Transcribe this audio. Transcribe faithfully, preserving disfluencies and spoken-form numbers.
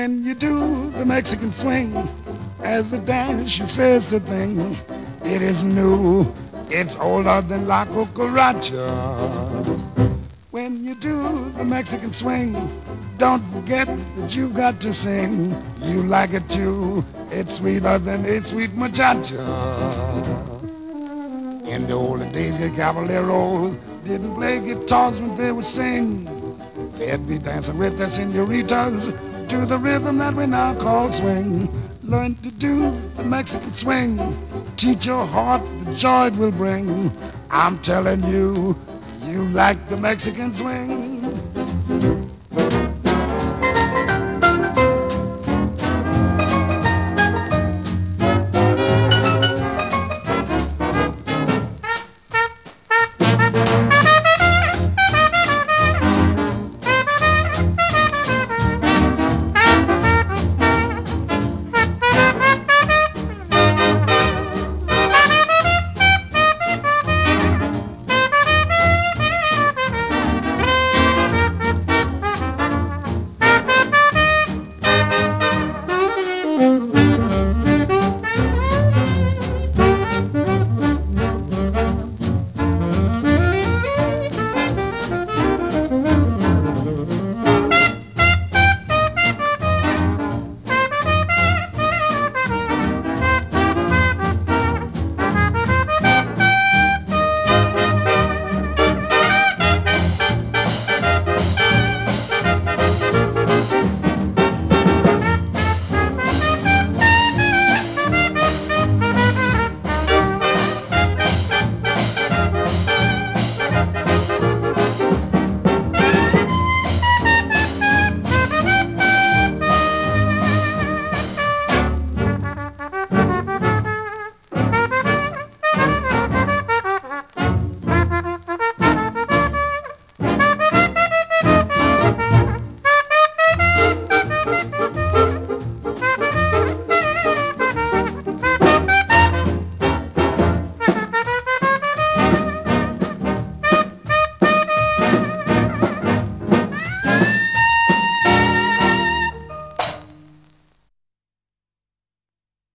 When you do the Mexican swing, as the dance you says the thing, it is new, it's older than La Cucaracha. When you do the Mexican swing, don't forget that you got to sing. You like it too, it's sweeter than a sweet muchacha. In the olden days, the caballeros didn't play guitars when they would sing. They'd be dancing with their senoritas to the rhythm that we now call swing. Learn to do the Mexican swing. Teach your heart the joy it will bring. I'm telling you, you like the Mexican swing.